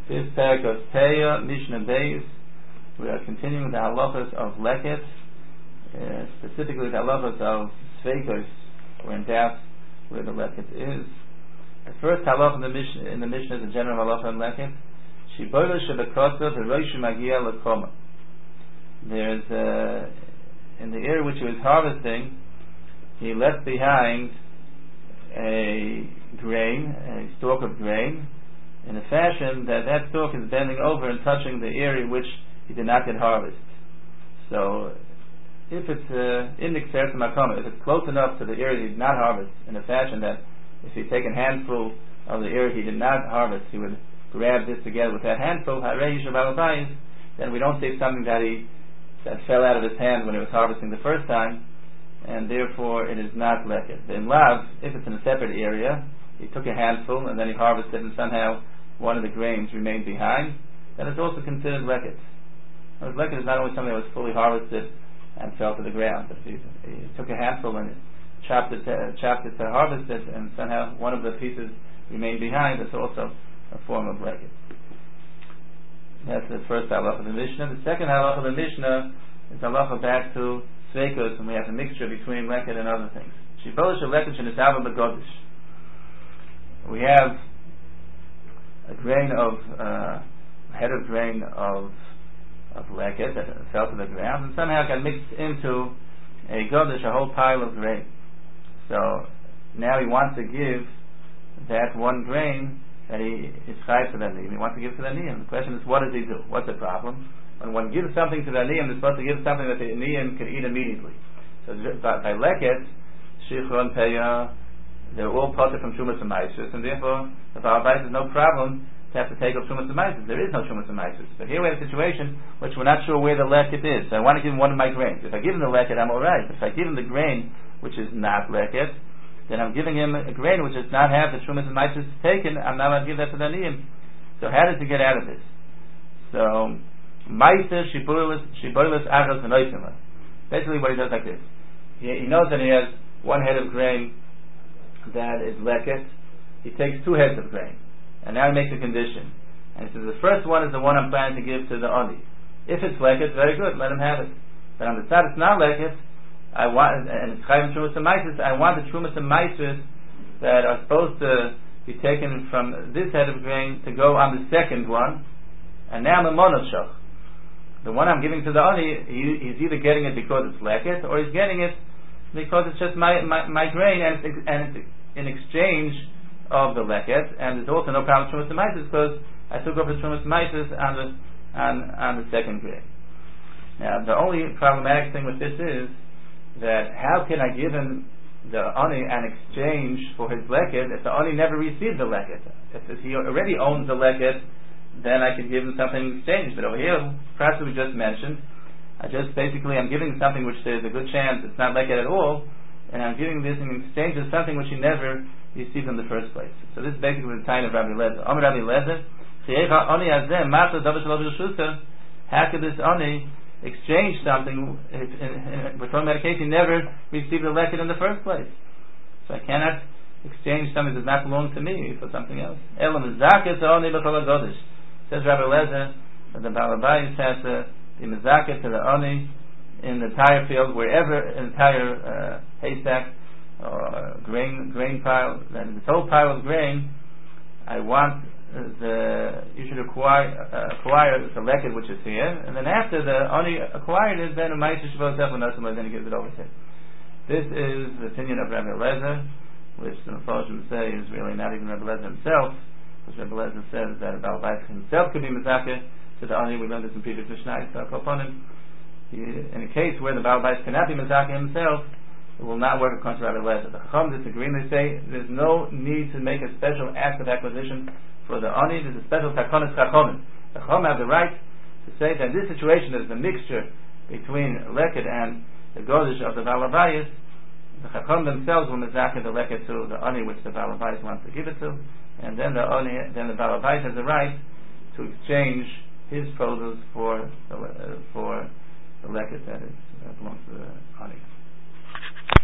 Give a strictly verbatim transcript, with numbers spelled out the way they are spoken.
This parak of Peah, Mishnah Beis. We are continuing with the halachas of leket, uh, specifically the halachas of sveikos, or in doubt where the leket is. The first halach in the Mishnah, in the Mishnah is a general halacha on leket. Shibola shebekotza v'roishu magia lekoma. There's uh, in the area which he was harvesting, he left behind a grain, a stalk of grain, in a fashion that that stalk is bending over and touching the area which he did not get harvest. So, if it's uh, indexer to makom, if it's close enough to the area he did not harvest, in a fashion that if he take a handful of the area he did not harvest, he would grab this together with that handful, then we don't say something that he that fell out of his hand when he was harvesting the first time, and therefore it is not leket. In lav, if it's in a separate area, he took a handful and then he harvested and somehow one of the grains remained behind, then it's also considered leket. Leket is not only something that was fully harvested and fell to the ground, but if he, he took a handful and chopped it, to, chopped it to harvest it, and somehow one of the pieces remained behind, it's also a form of leket. That's the first halach of the Mishnah. The second halach of the Mishnah is halacha back to sveikos, and we have a mixture between leket and other things. Shibolish leket shenisava begodish. We have a grain of uh, a head of grain of of leket that fell to the ground, and somehow got mixed into a godish, a whole pile of grain. So now he wants to give that one grain that he is chayav to the aniyim. He wants to give to the aniyim. The question is, what does he do? What's the problem? When one gives something to the aniyim, they're supposed to give something that the aniyim can eat immediately. So by, by leket, shichron, peah, they're all potter from shumas and maisus, and therefore the Baal Bayis has no problem to have to take up shumas and maisus. There is no shumas and maisus. But here we have a situation which we're not sure where the leket is. So I want to give him one of my grains. If I give him the leket, I'm alright. If I give him the grain which is not leket, then I'm giving him a grain which does not have the shumas and maisus taken. I'm not going to give that to the aniyim. So how does he get out of this? So maisus shiburilus shiburilus achos v'noisima. Basically, what he does like this: he, he knows that he has one head of grain that is leket. He takes two heads of grain, and now he makes a condition. And he says, the first one is the one I'm planning to give to the oni. If it's leket, very good, let him have it. But on the side it's not leket, I want, and it's chayim trumas and maisus, I want the trumas and maisus that are supposed to be taken from this head of grain to go on the second one, and now I'm a monoshach. The one I'm giving to the oni, he, he's either getting it because it's leket, or he's getting it because it's just my my, my grain, and it's, and it's in exchange of the leket, and there's also no problem with trumas and maisus because I took off the trumas and maisus on the on on the second grain. Now the only problematic thing with this is that how can I give him the oni an exchange for his leket if the oni never received the leket? If, if he already owns the leket, then I could give him something in exchange. But over here, perhaps we just mentioned, I just basically I'm giving something which there's a good chance it's not leket at all, and I'm giving this in exchange of something which he never received in the first place. So this is basically the time of Rabbi Lezer. Omer Rabbi Lezer, how could this oni exchange something if, in, in, we're talking about a case he never received a leket in the first place? So I cannot exchange something that does not belong to me for something else. Says Rabbi Lezer that the Baal Bayis has to be mezakeh to the oni in the entire field, wherever an entire uh, haystack or grain grain pile, then this whole pile of grain, I want the you should acquire uh, acquire the leket which is here, and then after the oni acquired it, then maisus shvosef v'nosim, then he gives it over to him. This is the opinion of Rabbi Lezer, which the Mephoshim say is really not even Rabbi Lezer himself, because Rabbi Lezer says that Baal Bayis himself could be mezakeh to the oni. We learned this in previous Mishnah. So upon him, in a case where the Baal Bayis cannot be mezakeh himself, it will not work according to Rabbi Lezer. The Chacham disagree, and they say there's no need to make a special act of acquisition for the oni. There's a special takonis chachamim. The Chacham have the right to say that in this situation there's a mixture between leket and the godish of the Baal Bayis. The Chacham themselves will mezakeh the leket to the oni which the Baal Bayis wants to give it to, and then the oni, then the Baal Bayis has the right to exchange his produce for the, uh, for the leket that is, uh, belongs to the oni.